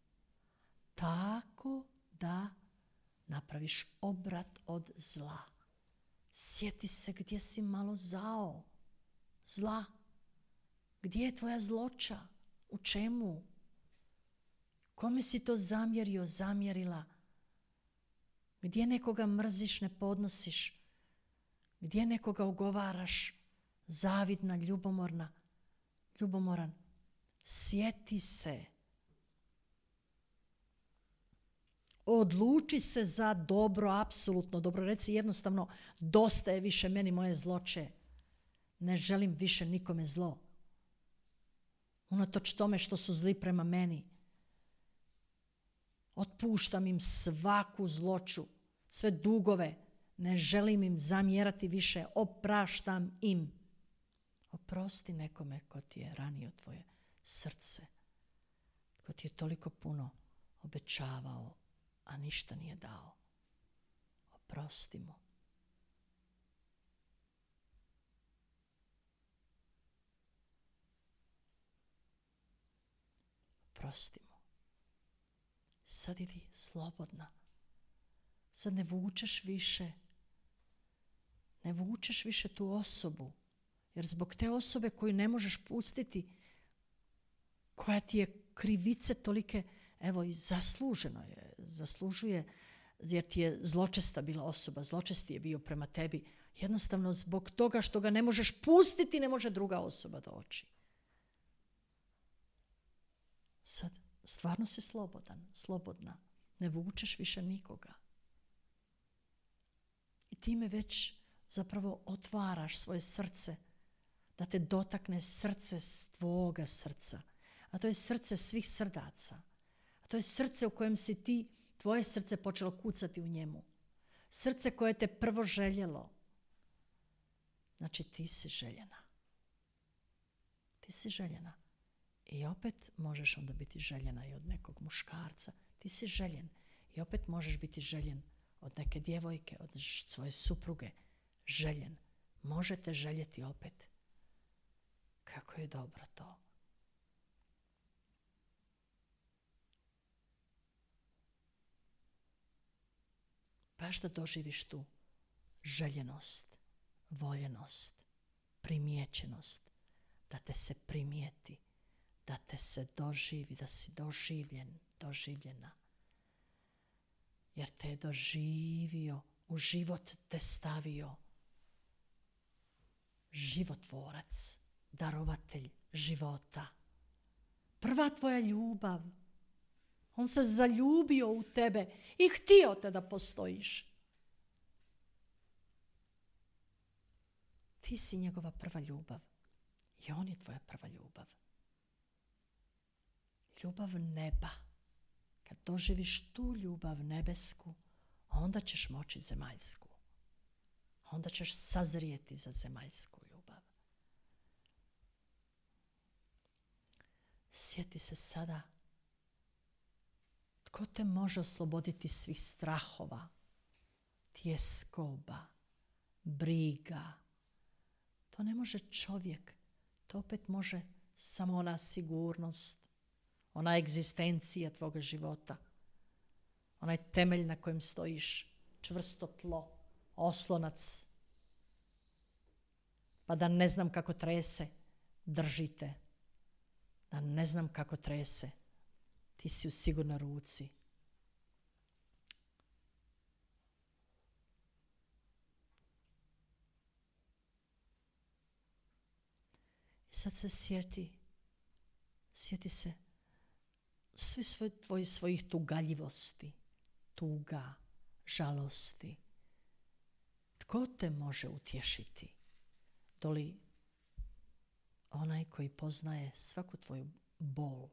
Tako da napraviš obrat od zla. Sjeti se gdje si malo zao. Zla. Gdje je tvoja zloća? U čemu? Kome si to zamjerio, zamjerila? Gdje nekoga mrziš, ne podnosiš? Gdje nekoga ugovaraš? Zavidna, ljubomorna, ljubomoran. Sjeti se. Odluči se za dobro, apsolutno dobro. Reci jednostavno, dosta je više meni moje zloće. Ne želim više nikome zlo. Unatoč tome što su zli prema meni. Otpuštam im svaku zloću, sve dugove. Ne želim im zamjerati više. Opraštam im. Oprosti nekome ko ti je ranio tvoje srce. Ko ti je toliko puno obećavao, a ništa nije dao. Oprosti mu. Oprosti mu. Sad idi slobodna. Sad ne vučeš više. Ne vučeš više tu osobu. Jer zbog te osobe koju ne možeš pustiti, koja ti je krivice tolike, evo i zasluženo je, zaslužuje, jer ti je zločesta bila osoba, zločesti je bio prema tebi. Jednostavno zbog toga što ga ne možeš pustiti, ne može druga osoba doći. Sad, stvarno si slobodan, slobodna. Ne vučeš više nikoga. I time već zapravo otvaraš svoje srce, da te dotakne srce s tvoga srca. A to je srce svih srdaca. A to je srce u kojem si ti, tvoje srce počelo kucati u njemu. Srce koje te prvo željelo. Znači ti si željena. Ti si željena. I opet možeš onda biti željena i od nekog muškarca. Ti si željen. I opet možeš biti željen od neke djevojke, od svoje supruge. Željen. Možete željeti opet. Kako je dobro to. Baš da doživiš tu željenost, voljenost, primijećenost, da te se primijeti, da te se doživi, da si doživljen, doživljena. Jer te je doživio, u život te stavio životvorac, darovatelj života. Prva tvoja ljubav. On se zaljubio u tebe i htio te da postojiš. Ti si njegova prva ljubav i on je tvoja prva ljubav. Ljubav neba. Kad doživiš tu ljubav nebesku, onda ćeš moći zemaljsku. Onda ćeš sazrijeti za zemaljsku ljubav. Sjeti se sada, tko te može osloboditi svih strahova, tjeskoba, briga. To ne može čovjek, to opet može samo ona sigurnost, ona egzistencija tvoga života, onaj temelj na kojem stojiš, čvrsto tlo, oslonac. Pa da ne znam kako trese, držite. Da ne znam kako trese, ti si u sigurnoj ruci. I sad se sjeti, sjeti se svi svoj, tvoj, svojih tugaljivosti, tuga, žalosti. Tko te može utješiti? Doli onaj koji poznaje svaku tvoju bol.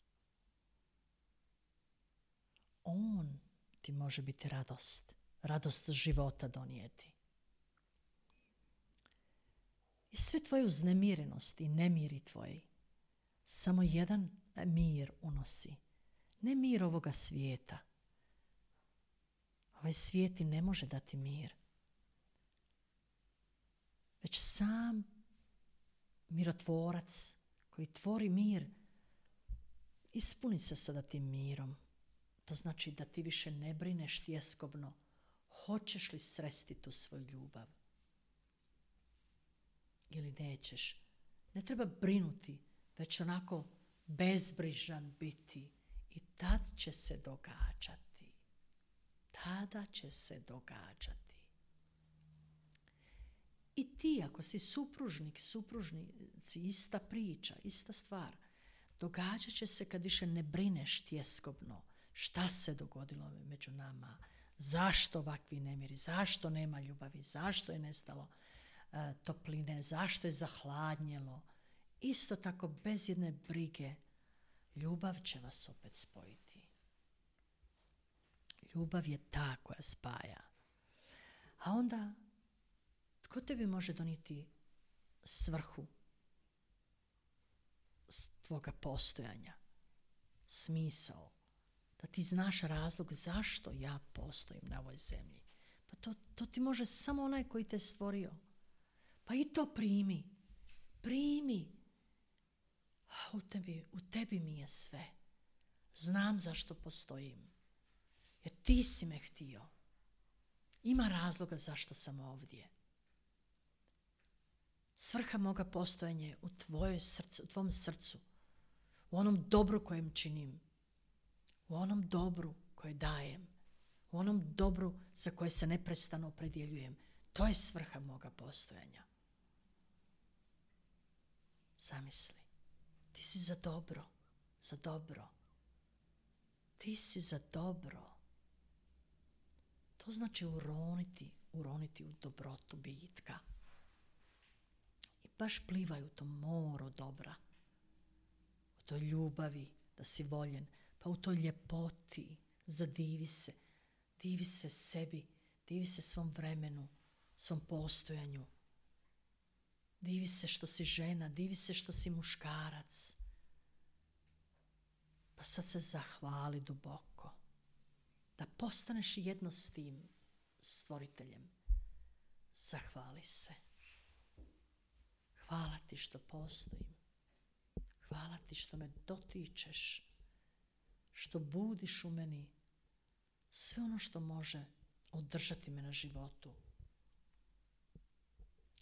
On ti može biti radost, radost života donijeti. I sve tvoje uznemirenosti i nemiri tvoji, samo jedan mir unosi. Ne mir ovoga svijeta. Ovaj svijet ti ne može dati mir. Već sam mirotvorac koji tvori mir ispuni se sada tim mirom. To znači da ti više ne brineš tjeskobno. Hoćeš li sresti tu svoju ljubav? Ili nećeš? Ne treba brinuti, već onako bezbrižan biti. I tad će se događati. Tada će se događati. I ti, ako si supružnik, supružnici, ista priča, ista stvar. Događat će se kad više ne brineš tjeskobno. Šta se dogodilo među nama? Zašto ovakvi nemiri? Zašto nema ljubavi? Zašto je nestalo uh, topline? Zašto je zahladnjelo? Isto tako, bez jedne brige, ljubav će vas opet spojiti. Ljubav je ta koja spaja. A onda, tko tebi može donijeti svrhu tvoga postojanja, smisao? Da ti znaš razlog zašto ja postojim na ovoj zemlji. Pa to, to ti može samo onaj koji te stvorio. Pa i to primi. Primi. U tebi, u tebi mi je sve. Znam zašto postojim. Jer ti si me htio. Ima razloga zašto sam ovdje. Svrha moga postojanja je u tvojoj srcu, u tvom srcu. U onom dobru kojem činim. U onom dobru koje dajem. U onom dobru za koje se neprestano opredjeljujem. To je svrha moga postojanja. Zamisli. Ti si za dobro. Za dobro. Ti si za dobro. To znači uroniti, uroniti u dobrotu bitka. I baš plivaj u to moru dobra. U toj ljubavi da si voljen. Pa u toj ljepoti zadivi se. Divi se sebi. Divi se svom vremenu. Svom postojanju. Divi se što si žena. Divi se što si muškarac. Pa sad se zahvali duboko. Da postaneš jedno s tim stvoriteljem. Zahvali se. Hvala ti što postojim. Hvala ti što me dotičeš. Što budiš u meni sve ono što može održati me na životu.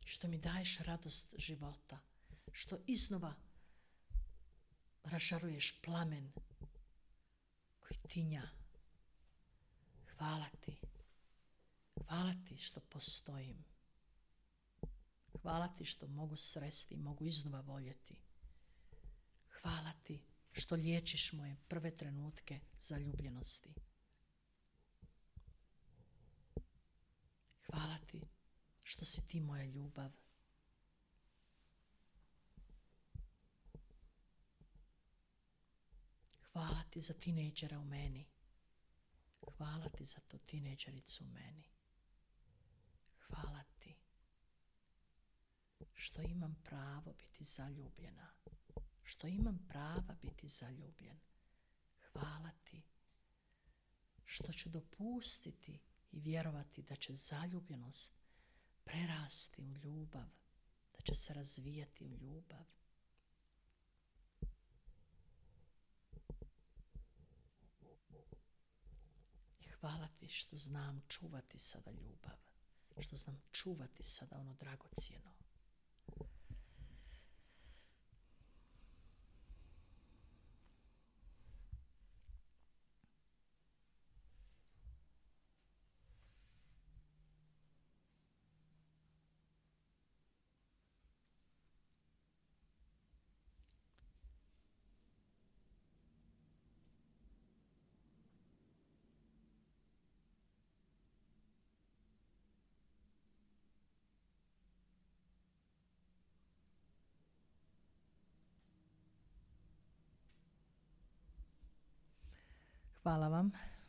što mi daješ radost života, što iznova ražaruješ plamen koji tinja. Hvala ti. Hvala ti što postojim. Hvala ti što mogu sresti i mogu iznova voljeti. Hvala ti što liječiš moje prve trenutke zaljubljenosti. Hvala ti što si ti moja ljubav. Hvala ti za tinejdžera u meni. Hvala ti za tu tinejdžericu u meni. Hvala ti što imam pravo biti zaljubljena. Što imam prava biti zaljubljen. Hvala ti što ću dopustiti i vjerovati da će zaljubljenost prerasti u ljubav, da će se razvijati u ljubav. I hvala ti što znam čuvati sada ljubav, što znam čuvati sada ono dragocjeno. Hvala vam